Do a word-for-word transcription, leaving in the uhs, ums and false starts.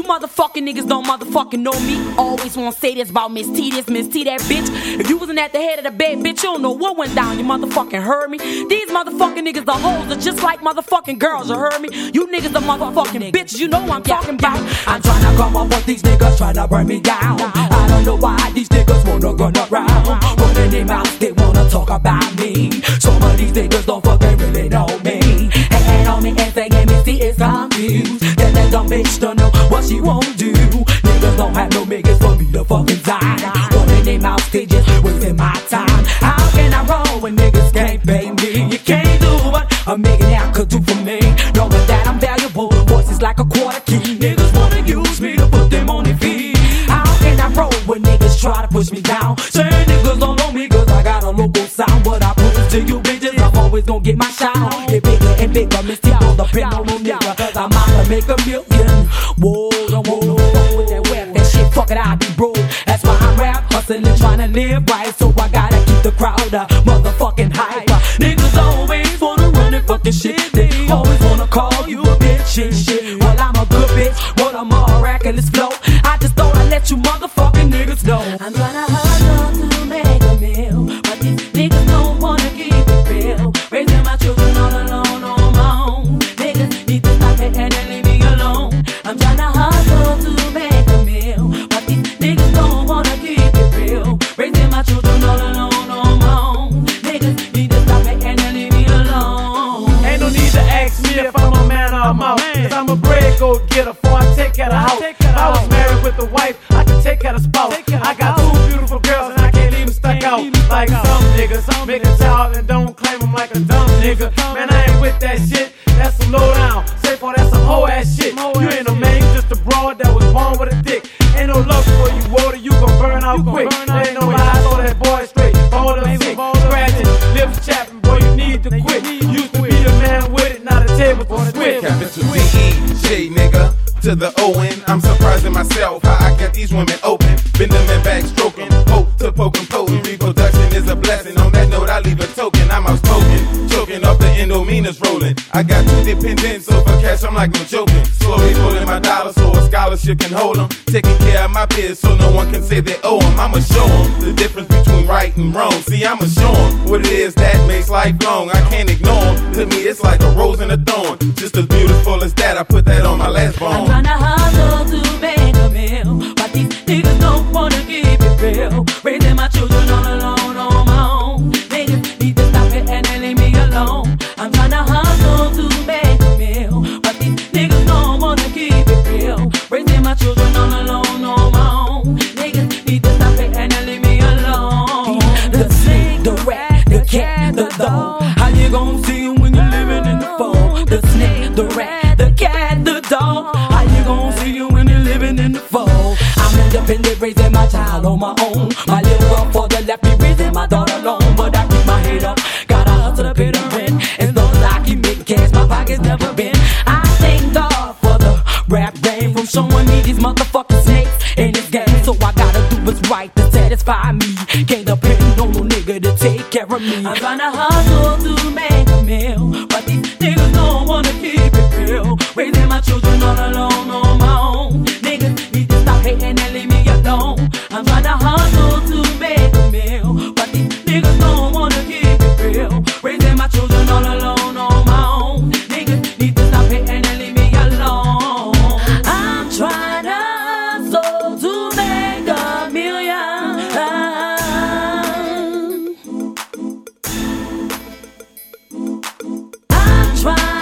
motherfucking niggas don't motherfucking know me. Always wanna say this about Miss T, this Miss T, that bitch. If you wasn't at the head of the bed, bitch, you don't know what went down. You motherfucking heard me. These motherfucking niggas, the hoes are just like motherfucking girls. You heard me? You niggas are motherfucking bitches. You know what I'm talking about. I'm tryna come up with these niggas tryna burn me down. I don't know why these niggas wanna run around. Running their mouths, they wanna talk about me. Some of these niggas don't fucking really know me. Hate on me and saying me, see it's confused. Then that dumb bitch don't know what she won't do. Niggas don't have no niggas for me to fucking die. Running their mouths, they just wasting my time. How can I roll when niggas can't pay me? You can't do what a millionaire could do for me. Knowing that I'm valuable, voices like a quarter key. Niggas wanna use me to put them on their feet. How can I roll when niggas try to push me down? Say niggas don't know me cause I got a local sound. But I prove to you bitches I'm always gonna get my shine on. Get bigger and bigger, Mister Don't depend on no nigga cause I'm out to make a million. Whoa, don't whoa, no fuck with that web and shit, fuck it, I be broke. That's why I rap, hustling, trying to live right. So I gotta keep the crowd up, motherfucking hyper. Niggas always wanna run and fucking shit. They always wanna call you a bitch and shit. Well, I'm a good bitch, well, I'm a miraculous flow. I just thought I'd let you motherfucking niggas know. I'm tryna hustle to make a meal, but these niggas don't wanna keep it real. Raising my children all alone on my own. Niggas need to stop it and then leave me alone. I'm tryna hustle to make a meal, but these niggas don't wanna keep it real. Raising my children all alone on my own. Niggas need to stop it and then leave me alone. Ain't no need to ask me if I'm a man or a mouse, cause I'm a bread go getter before I take care of the house. If I was married with a wife, I could take care of the spouse. I got two beautiful girls and I can't leave them stuck out like some niggas. Make a child and don't claim them like a dumb nigga. Man, I ain't with that shit, that's some low down. Say for that's some hoe ass shit. You ain't a man, you just a broad that was born with a dick. Ain't no love for you, water, you gon' burn out quick. Ain't no lies, all that boy straight, hold up sick, scratching, lips chapping, boy, you need to quit. Used to be a man with it, now the table for the switch. Capital D E J, nigga, to the O N. I'm surprising myself how I got these women open. Bend them and back stroking, hope to poke and potent. Reproduction is a blessing. On that note, I leave a token. I'm outspoken, choking off the endomenas rolling. I got two dependents, so for cash I'm like no joking. Slowly pulling my dollars so a scholarship can hold them. Taking care of my peers so no one can say they owe them. I'ma show them the difference between right and wrong. See, I'ma show them what it is that makes life long. I can't ignore them. To me, it's like a rose and a thorn. Just as beautiful as that, I put that on my last bone. I'm tryna hustle to make a meal, but these niggas don't wanna keep it real. Raising my children all alone on my own. Niggas need to stop it and then leave me alone. I'm tryna hustle to make a meal, but these niggas don't wanna keep it real. Raising my children all alone on my own. Niggas need to stop it and then leave me alone. The snake, the rat, the cat, the dog. How you gon' see him when you're living in the fall? The snake, the rat, the cat, the dog. How you gon' see him when you're living in the fall? I'm independent, raising my child on my own. My little girl for the left, be raising my daughter alone. But I keep my head up, gotta hustle to pay the rent. As long as I keep making cash, my pocket's never been. I thank God for the rap game from showing me these motherfucking snakes in this game. So I gotta do what's right to satisfy me. Can't depend on no nigga to take care of me. I'm tryna hustle to make a meal, but these niggas don't wanna keep it real. Raising my children all alone on my own. Niggas need to stop hating and leave me alone. I'm tryna hustle to make a meal, but these niggas don't wanna keep it real. Raising my children all alone on my own. Niggas need to stop hating and leave me alone. I'm tryna hustle to make a million. I'm trying